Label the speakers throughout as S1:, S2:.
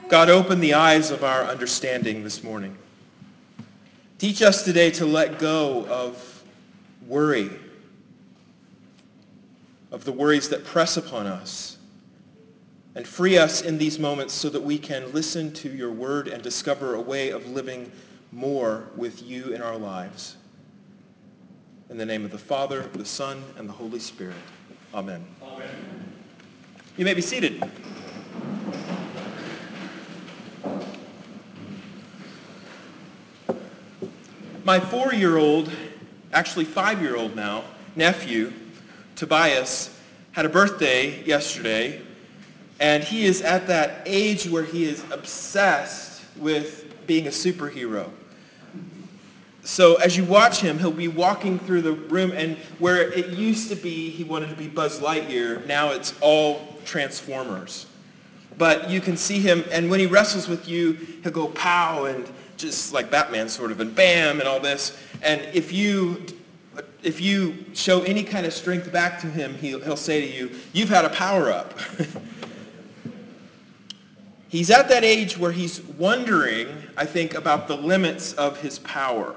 S1: God, open the eyes of our understanding this morning. Teach us today to let go of worry, of the worries that press upon us, and free us in these moments so that we can listen to your word and discover a way of living more with you in our lives. In the name of the Father, the Son, and the Holy Spirit. Amen.
S2: Amen.
S1: You may be seated. My 4-year-old, actually 5-year-old now, nephew, Tobias, had a birthday yesterday, and he is at that age where he is obsessed with being a superhero. So as you watch him, he'll be walking through the room, and where it used to be he wanted to be Buzz Lightyear, now it's all Transformers. But you can see him, and when he wrestles with you, he'll go pow, and just like Batman sort of, and bam, and all this. And if you show any kind of strength back to him, he'll say to you, "You've had a power-up." He's at that age where he's wondering, I think, about the limits of his power.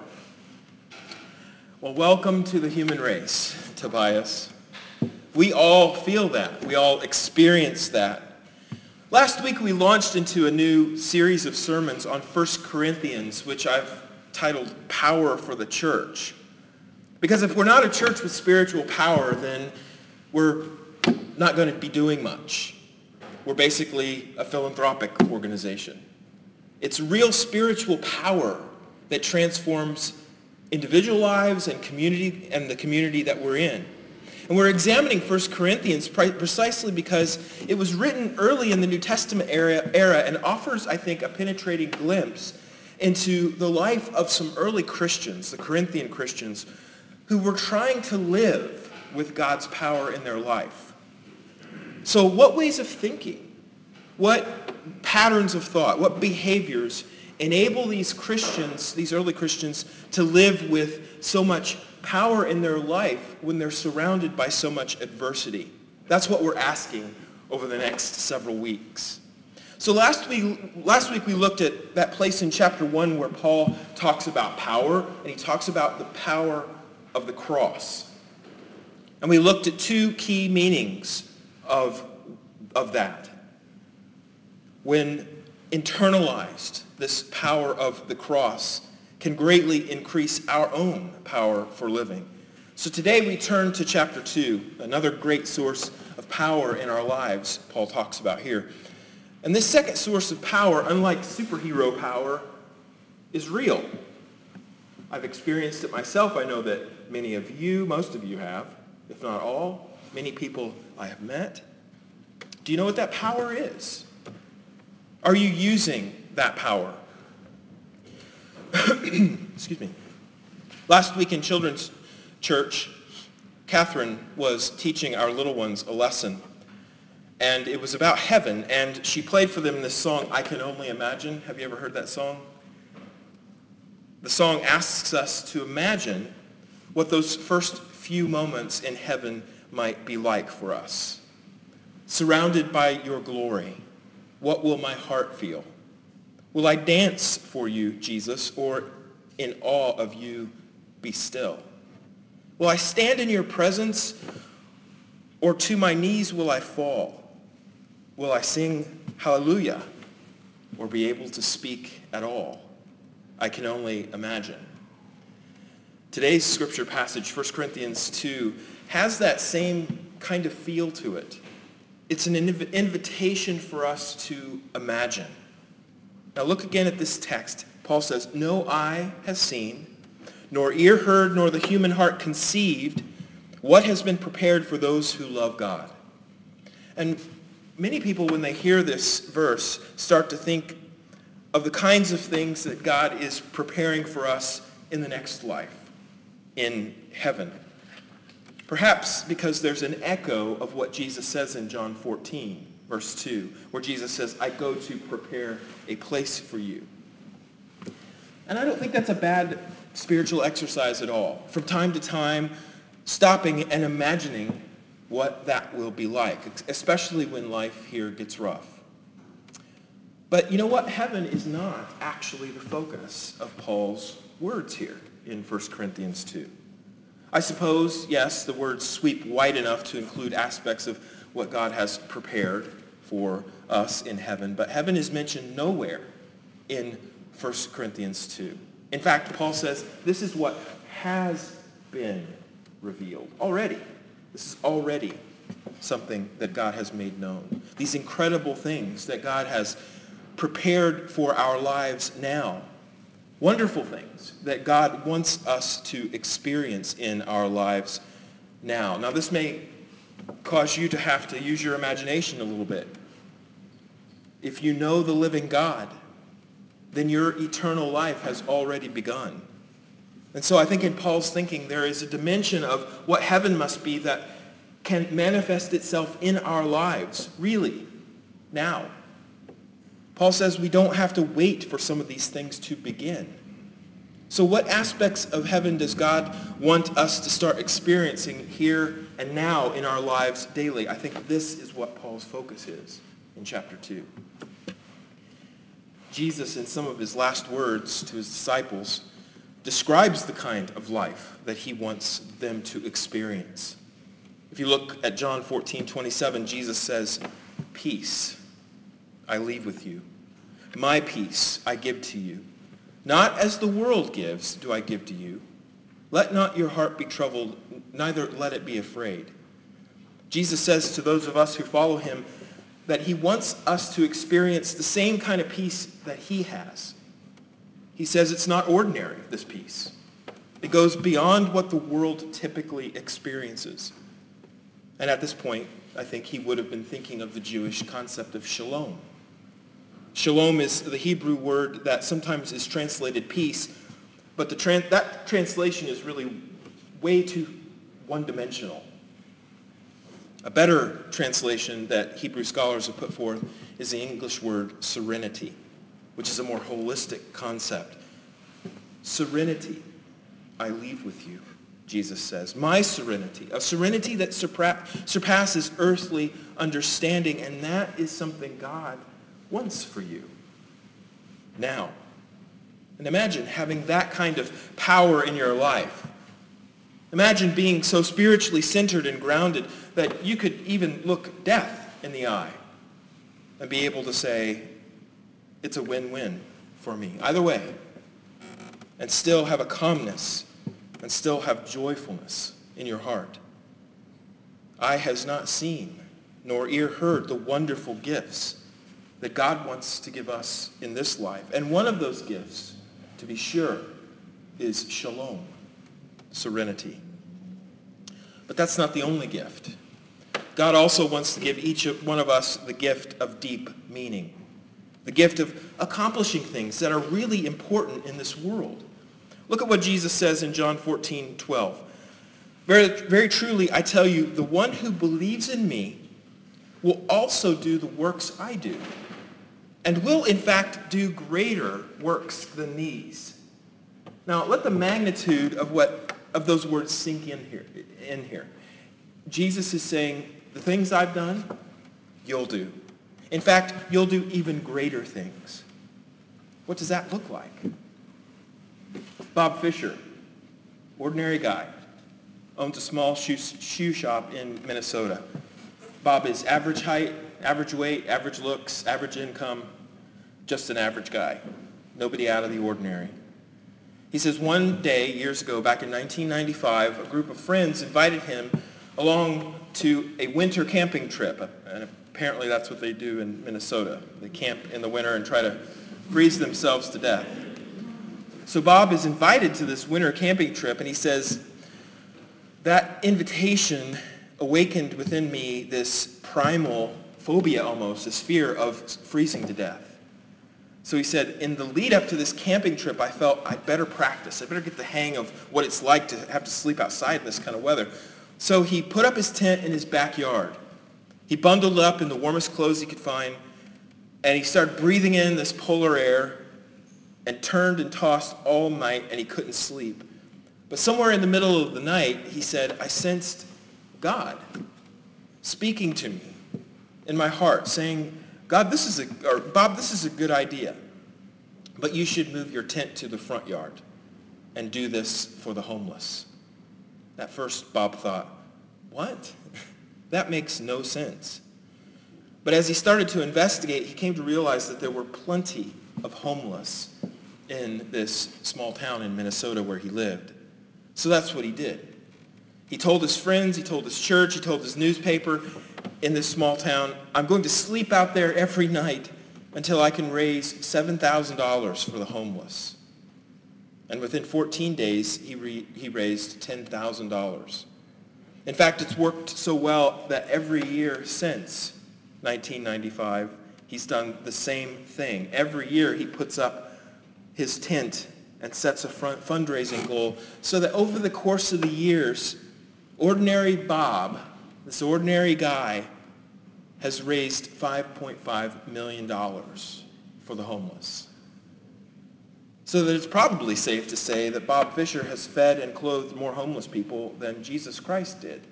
S1: Well, welcome to the human race, Tobias. We all feel that. We all experience that. Last week we launched into a new series of sermons on 1 Corinthians, which I've titled Power for the Church. Because if we're not a church with spiritual power, then we're not going to be doing much. We're basically a philanthropic organization. It's real spiritual power that transforms individual lives and community and the community that we're in. And we're examining 1 Corinthians precisely because it was written early in the New Testament era and offers, I think, a penetrating glimpse into the life of some early Christians, the Corinthian Christians, who were trying to live with God's power in their life. So what ways of thinking, what patterns of thought, what behaviors enable these Christians, these early Christians, to live with so much power in their life when they're surrounded by so much adversity? That's what we're asking over the next several weeks. So last week we looked at that place in chapter 1 where Paul talks about power, and he talks about the power of the cross. And we looked at two key meanings of that. When internalized, this power of the cross can greatly increase our own power for living. So today we turn to chapter 2, another great source of power in our lives Paul talks about here. And this second source of power, unlike superhero power, is real. I've experienced it myself. I know that many of you, most of you have, if not all, many people I have met. Do you know what that power is? Are you using that power? Excuse me. Last week in children's church, Catherine was teaching our little ones a lesson, and it was about heaven, and she played for them this song, "I Can Only Imagine." Have you ever heard that song? The song asks us to imagine what those first few moments in heaven might be like for us. Surrounded by your glory, what will my heart feel? Will I dance for you, Jesus, or in awe of you be still? Will I stand in your presence, or to my knees will I fall? Will I sing hallelujah, or be able to speak at all? I can only imagine. Today's scripture passage, 1 Corinthians 2, has that same kind of feel to it. It's an invitation for us to imagine. Now look again at this text. Paul says, "No eye has seen, nor ear heard, nor the human heart conceived what has been prepared for those who love God." And many people, when they hear this verse, start to think of the kinds of things that God is preparing for us in the next life, in heaven. Perhaps because there's an echo of what Jesus says in John 14, verse 2, where Jesus says, "I go to prepare a place for you." And I don't think that's a bad spiritual exercise at all. From time to time, stopping and imagining what that will be like, especially when life here gets rough. But you know what? Heaven is not actually the focus of Paul's words here in 1 Corinthians 2. I suppose, yes, the words sweep wide enough to include aspects of what God has prepared for us in heaven, but heaven is mentioned nowhere in 1 Corinthians 2. In fact, Paul says this is what has been revealed already. This is already something that God has made known. These incredible things that God has prepared for our lives now. Wonderful things that God wants us to experience in our lives now. Now, this may cause you to have to use your imagination a little bit. If you know the living God, then your eternal life has already begun. And so I think in Paul's thinking, there is a dimension of what heaven must be that can manifest itself in our lives, really, now. Paul says we don't have to wait for some of these things to begin. So what aspects of heaven does God want us to start experiencing here and now in our lives daily? I think this is what Paul's focus is in chapter 2. Jesus, in some of his last words to his disciples, describes the kind of life that he wants them to experience. If you look at John 14:27, Jesus says, "Peace I leave with you. My peace I give to you. Not as the world gives do I give to you. Let not your heart be troubled, neither let it be afraid." Jesus says to those of us who follow him that he wants us to experience the same kind of peace that he has. He says it's not ordinary, this peace. It goes beyond what the world typically experiences. And at this point, I think he would have been thinking of the Jewish concept of shalom. Shalom is the Hebrew word that sometimes is translated peace, but that translation is really way too one-dimensional. A better translation that Hebrew scholars have put forth is the English word serenity, which is a more holistic concept. Serenity I leave with you, Jesus says. My serenity, a serenity that surpasses earthly understanding, and that is something God wants for you now. And imagine having that kind of power in your life. Imagine being so spiritually centered and grounded that you could even look death in the eye and be able to say, it's a win-win for me, either way, and still have a calmness and still have joyfulness in your heart. Eye has not seen, nor ear heard the wonderful gifts that God wants to give us in this life. And one of those gifts, to be sure, is shalom, serenity. But that's not the only gift. God also wants to give each one of us the gift of deep meaning, the gift of accomplishing things that are really important in this world. Look at what Jesus says in John 14:12. Very, very truly, I tell you, the one who believes in me will also do the works I do, and will in fact do greater works than these. Now, let the magnitude of those words sink in here. Jesus is saying, the things I've done, you'll do. In fact, you'll do even greater things. What does that look like? Bob Fisher, ordinary guy, owns a small shoe shop in Minnesota. Bob is average height, average weight, average looks, average income, just an average guy. Nobody out of the ordinary. He says one day, years ago, back in 1995, a group of friends invited him along to a winter camping trip. And apparently that's what they do in Minnesota. They camp in the winter and try to freeze themselves to death. So Bob is invited to this winter camping trip, and he says, that invitation awakened within me this primal phobia almost, this fear of freezing to death. So he said, in the lead up to this camping trip, I felt I'd better practice. I better get the hang of what it's like to have to sleep outside in this kind of weather. So he put up his tent in his backyard. He bundled up in the warmest clothes he could find, and he started breathing in this polar air and turned and tossed all night, and he couldn't sleep. But somewhere in the middle of the night, he said, I sensed God speaking to me in my heart, saying, Bob, this is a good idea, but you should move your tent to the front yard and do this for the homeless. At first, Bob thought, what? That makes no sense. But as he started to investigate, he came to realize that there were plenty of homeless in this small town in Minnesota where he lived. So that's what he did. He told his friends, he told his church, he told his newspaper in this small town, I'm going to sleep out there every night until I can raise $7,000 for the homeless. And within 14 days, he raised $10,000. In fact, it's worked so well that every year since 1995, he's done the same thing. Every year he puts up his tent and sets a fundraising goal so that over the course of the years, ordinary Bob, this ordinary guy, has raised $5.5 million for the homeless. So that it's probably safe to say that Bob Fisher has fed and clothed more homeless people than Jesus Christ did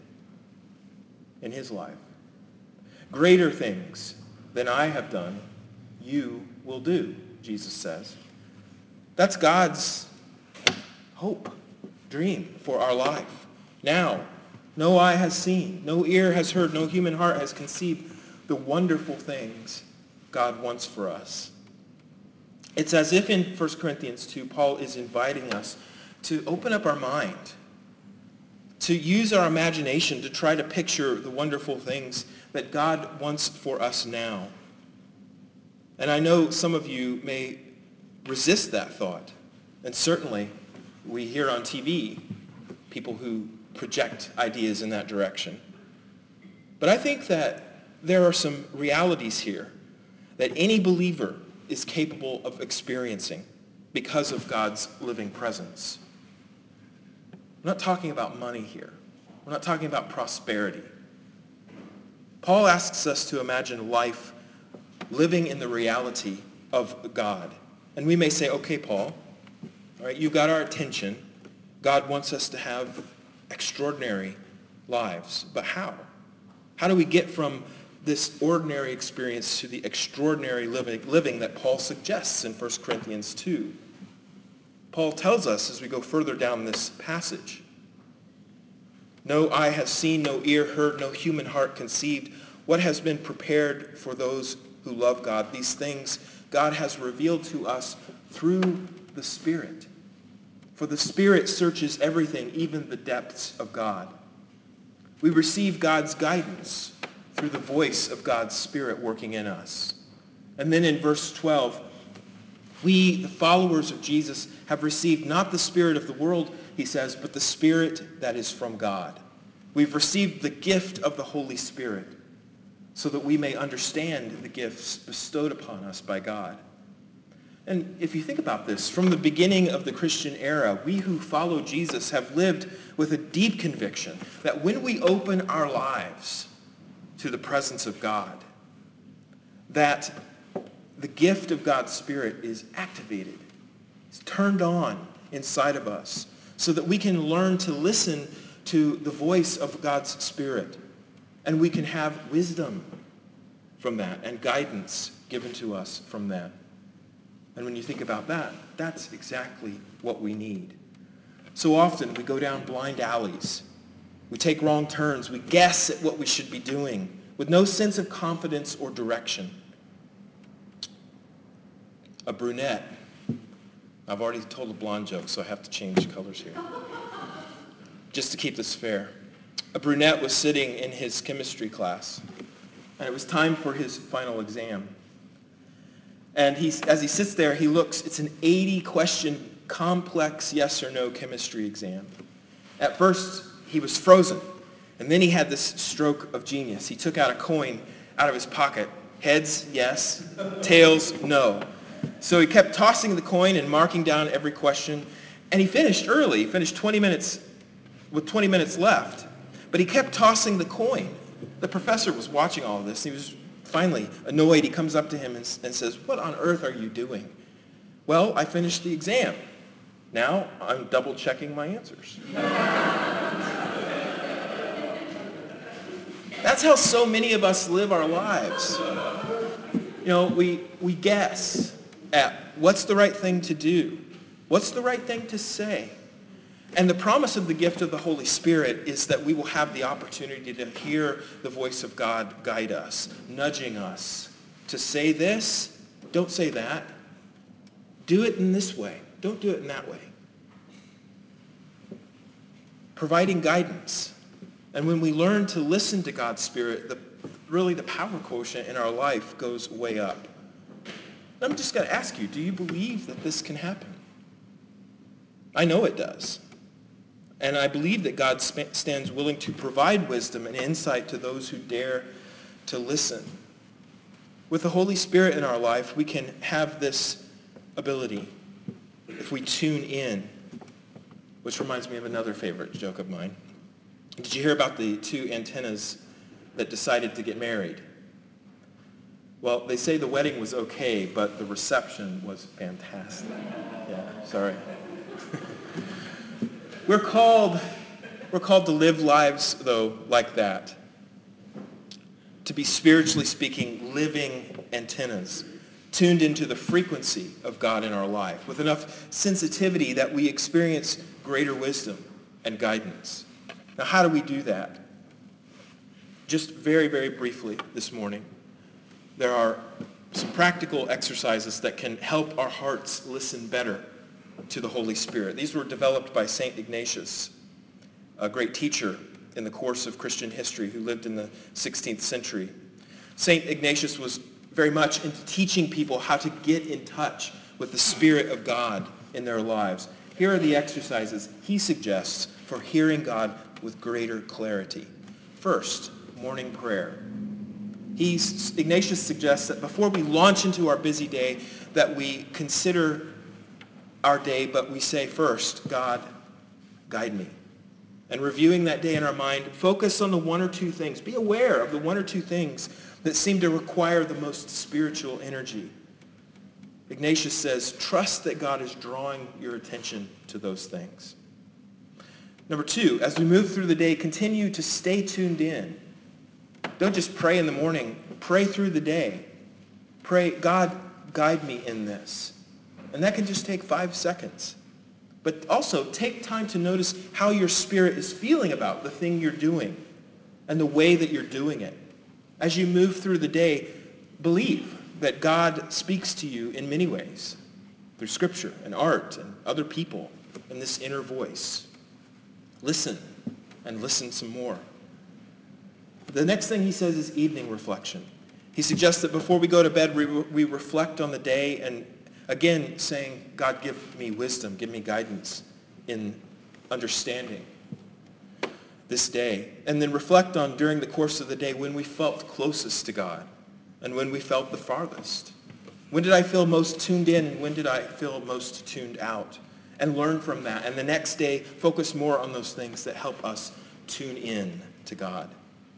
S1: in his life. Greater things than I have done, you will do, Jesus says. That's God's hope, dream for our life. Now, no eye has seen, no ear has heard, no human heart has conceived the wonderful things God wants for us. It's as if in 1 Corinthians 2, Paul is inviting us to open up our mind, to use our imagination to try to picture the wonderful things that God wants for us now. And I know some of you may resist that thought. And certainly we hear on TV people who project ideas in that direction. But I think that there are some realities here that any believer is capable of experiencing because of God's living presence. We're not talking about money here. We're not talking about prosperity. Paul asks us to imagine life living in the reality of God. And we may say, okay, Paul, all right, you got our attention. God wants us to have extraordinary lives. But how? How do we get from this ordinary experience to the extraordinary living that Paul suggests in 1 Corinthians 2? Paul tells us as we go further down this passage, no eye has seen, no ear heard, no human heart conceived what has been prepared for those who love God. These things God has revealed to us through the Spirit. For the Spirit searches everything, even the depths of God. We receive God's guidance through the voice of God's Spirit working in us. And then in verse 12, we, the followers of Jesus, have received not the spirit of the world, he says, but the Spirit that is from God. We've received the gift of the Holy Spirit so that we may understand the gifts bestowed upon us by God. And if you think about this, from the beginning of the Christian era, we who follow Jesus have lived with a deep conviction that when we open our lives to the presence of God, that the gift of God's Spirit is activated, it's turned on inside of us so that we can learn to listen to the voice of God's Spirit, and we can have wisdom from that and guidance given to us from that. And when you think about that, that's exactly what we need. So often we go down blind alleys. We take wrong turns. We guess at what we should be doing with no sense of confidence or direction. A brunette. I've already told a blonde joke, so I have to change colors here. Just to keep this fair. A brunette was sitting in his chemistry class, and it was time for his final exam. And as he sits there, he looks. It's an 80-question complex yes or no chemistry exam. At first, he was frozen. And then he had this stroke of genius. He took out a coin out of his pocket. Heads, yes. Tails, no. So he kept tossing the coin and marking down every question. And he finished early. He finished 20 minutes with 20 minutes left. But he kept tossing the coin. The professor was watching all of this. He was finally annoyed. He comes up to him and says, "What on earth are you doing?" "Well, I finished the exam. Now I'm double checking my answers." That's how so many of us live our lives. We guess at what's the right thing to do, what's the right thing to say. And the promise of the gift of the Holy Spirit is that we will have the opportunity to hear the voice of God guide us, nudging us to say this, don't say that. Do it in this way. Don't do it in that way. Providing guidance. And when we learn to listen to God's Spirit, really the power quotient in our life goes way up. I'm just going to ask you, do you believe that this can happen? I know it does. And I believe that God stands willing to provide wisdom and insight to those who dare to listen. With the Holy Spirit in our life, we can have this ability if we tune in, which reminds me of another favorite joke of mine. Did you hear about the two antennas that decided to get married? Well, they say the wedding was okay, but the reception was fantastic. Yeah, sorry. We're called to live lives, though, like that. To be, spiritually speaking, living antennas, tuned into the frequency of God in our life, with enough sensitivity that we experience greater wisdom and guidance. Now, how do we do that? Just very, very briefly this morning, there are some practical exercises that can help our hearts listen better to the Holy Spirit. These were developed by St. Ignatius, a great teacher in the course of Christian history who lived in the 16th century. St. Ignatius was very much into teaching people how to get in touch with the Spirit of God in their lives. Here are the exercises he suggests for hearing God with greater clarity. First, morning prayer. Ignatius suggests that before we launch into our busy day, that we consider our day, but we say first, God, guide me. And reviewing that day in our mind, focus on the one or two things. Be aware of the one or two things that seem to require the most spiritual energy. Ignatius says, trust that God is drawing your attention to those things. Number two, as we move through the day, continue to stay tuned in. Don't just pray in the morning. Pray through the day. Pray, God, guide me in this. And that can just take 5 seconds. But also take time to notice how your spirit is feeling about the thing you're doing and the way that you're doing it. As you move through the day, believe that God speaks to you in many ways, through Scripture and art and other people and this inner voice. Listen and listen some more. The next thing he says is evening reflection. He suggests that before we go to bed, we reflect on the day and again saying, God, give me wisdom, give me guidance in understanding this day. And then reflect on during the course of the day when we felt closest to God and when we felt the farthest. When did I feel most tuned in and when did I feel most tuned out? And learn from that. And the next day, focus more on those things that help us tune in to God.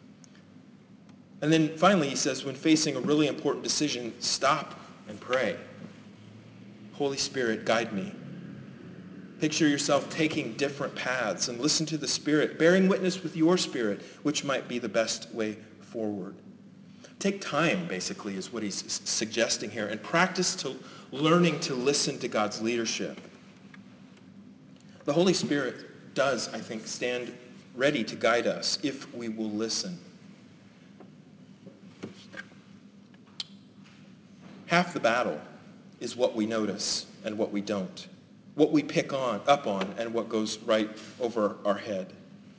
S1: And then finally, he says, when facing a really important decision, stop and pray. Holy Spirit, guide me. Picture yourself taking different paths and listen to the Spirit, bearing witness with your spirit, which might be the best way forward. Take time, basically, is what he's suggesting here, and practice to learning to listen to God's leadership. The Holy Spirit does, I think, stand ready to guide us if we will listen. Half the battle is what we notice and what we don't, what we pick up on and what goes right over our head.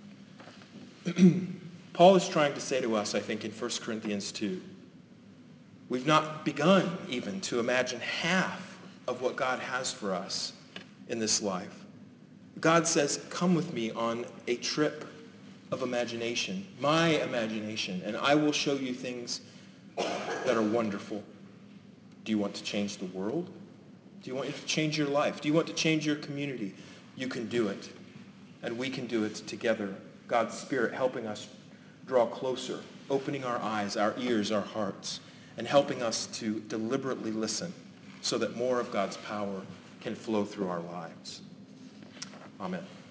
S1: Paul is trying to say to us, I think, in 1 Corinthians 2, we've not begun even to imagine half of what God has for us in this life. God says, come with me on a trip of imagination, my imagination, and I will show you things that are wonderful. Do you want to change the world? Do you want to change your life? Do you want to change your community? You can do it. And we can do it together. God's Spirit helping us draw closer, opening our eyes, our ears, our hearts, and helping us to deliberately listen so that more of God's power can flow through our lives. Amen.